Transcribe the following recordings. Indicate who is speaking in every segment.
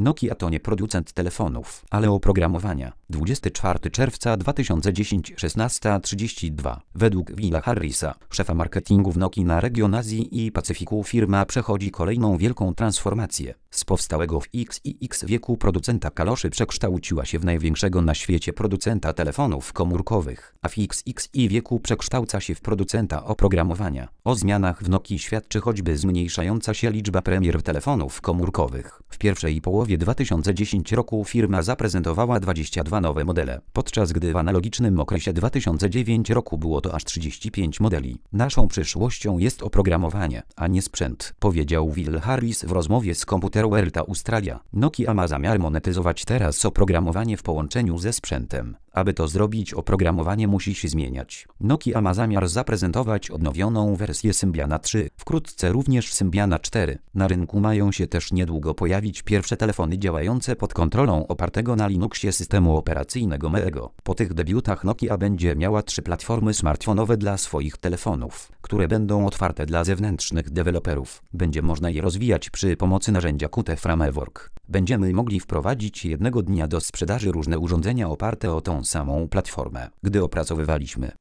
Speaker 1: Nokia to nie producent telefonów, ale oprogramowania. 24 czerwca 2010, 16:32. Według Willa Harrisa, szefa marketingu w Nokii na region Azji i Pacyfiku, firma przechodzi kolejną wielką transformację. Z powstałego w XXX wieku producenta kaloszy przekształciła się w największego na świecie producenta telefonów komórkowych, a w XXI wieku przekształca się w producenta oprogramowania. O zmianach w Nokii świadczy choćby zmniejszająca się liczba premier telefonów komórkowych. W pierwszej połowie 2010 roku firma zaprezentowała 22 nowe modele, podczas gdy w analogicznym okresie 2009 roku było to aż 35 modeli. Naszą przyszłością jest oprogramowanie, a nie sprzęt, powiedział Will Harris w rozmowie z Computer World Australia. Nokia ma zamiar monetyzować teraz oprogramowanie w połączeniu ze sprzętem. Aby to zrobić, oprogramowanie musi się zmieniać. Nokia ma zamiar zaprezentować odnowioną wersję Symbiana 3, wkrótce również Symbiana 4. Na rynku mają się też niedługo pojawić pierwsze telefony działające pod kontrolą opartego na Linuxie systemu operacyjnego Meego. Po tych debiutach Nokia będzie miała 3 platformy smartfonowe dla swoich telefonów, które będą otwarte dla zewnętrznych deweloperów. Będzie można je rozwijać przy pomocy narzędzia Qt Framework. Będziemy mogli wprowadzić jednego dnia do sprzedaży różne urządzenia oparte o tą samą platformę. Gdy opracowywaliśmy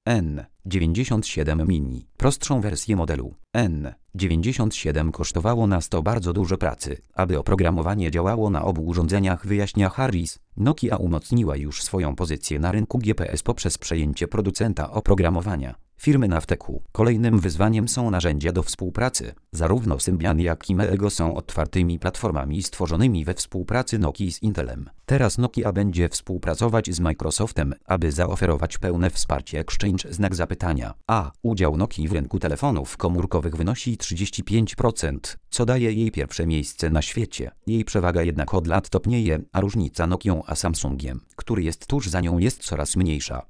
Speaker 1: N97 Mini, prostszą wersję modelu N97, kosztowało nas to bardzo dużo pracy, aby oprogramowanie działało na obu urządzeniach, wyjaśnia Harris. Nokia umocniła już swoją pozycję na rynku GPS poprzez przejęcie producenta oprogramowania, firmy Navtequ. Kolejnym wyzwaniem są narzędzia do współpracy. Zarówno Symbian, jak i Meego są otwartymi platformami stworzonymi we współpracy Nokii z Intelem. Teraz Nokia będzie współpracować z Microsoftem, aby zaoferować pełne wsparcie Exchange znak zapytania. A udział Nokii w rynku telefonów komórkowych wynosi 35%, co daje jej pierwsze miejsce na świecie. Jej przewaga jednak od lat topnieje, a różnica Nokią a Samsungiem, który jest tuż za nią, jest coraz mniejsza.